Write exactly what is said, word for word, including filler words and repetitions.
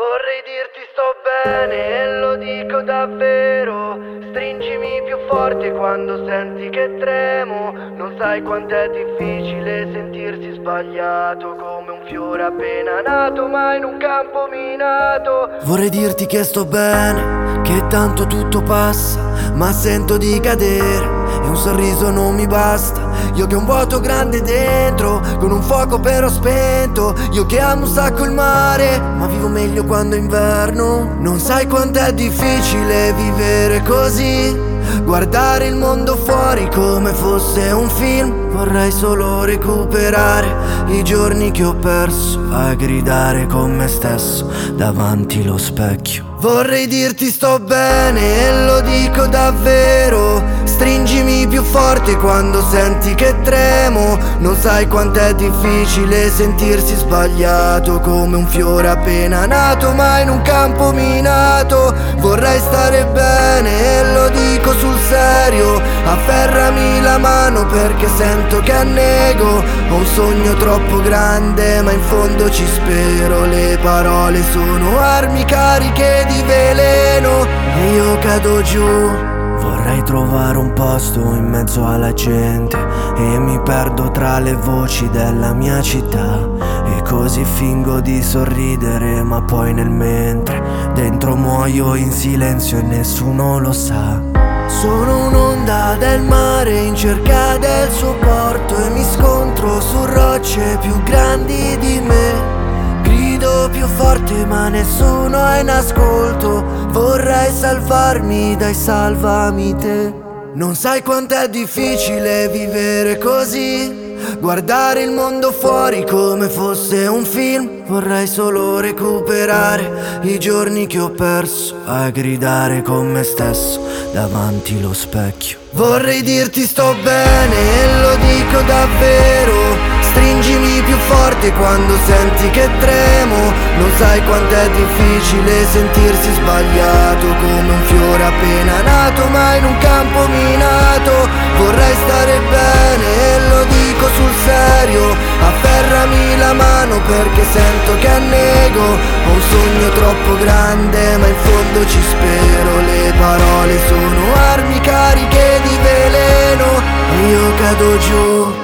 Vorrei dirti sto bene e lo dico davvero. Stringimi più forte quando senti che tremo. Non sai quant'è difficile sentirsi sbagliato, come un fiore appena nato ma in un campo minato. Vorrei dirti che sto bene, che tanto tutto passa, ma sento di cadere e un sorriso non mi basta. Io che ho un vuoto grande dentro, con un fuoco però spento. Io che amo un sacco il mare, ma vivo meglio quando è inverno. Non sai quant'è difficile vivere così, guardare il mondo fuori come fosse un film. Vorrei solo recuperare i giorni che ho perso a gridare con me stesso davanti lo specchio. Vorrei dirti sto bene e lo dico davvero. Stringimi più forte quando senti che tremo. Non sai quant'è difficile sentirsi sbagliato, come un fiore appena nato ma in un campo minato. Vorrei stare bene e lo dico sul serio. Afferrami la mano perché sento che annego. Ho un sogno troppo grande ma in fondo ci spero. Le parole sono armi cariche di veleno e io cado giù. Vorrei trovare un posto in mezzo alla gente e mi perdo tra le voci della mia città. E così fingo di sorridere, ma poi nel mentre dentro muoio in silenzio e nessuno lo sa. Sono un'onda del mare in cerca del suo porto e mi scontro su rocce più grandi di me. Grido più forte ma nessuno è in ascolto. Vorrei salvarmi dai salvami te. Non sai quant'è difficile vivere così, guardare il mondo fuori come fosse un film. Vorrei solo recuperare i giorni che ho perso a gridare con me stesso davanti lo specchio. Vorrei dirti sto bene e lo dico davvero. Stringimi più forte quando senti che tremo. Non sai quant'è difficile sentirsi sbagliato, come un fiore appena nato ma in un campo minato. Vorrei stare bene e lo dico sul serio. Afferrami la mano perché sento che annego. Ho un sogno troppo grande ma in fondo ci spero. Le parole sono armi cariche di veleno e io cado giù.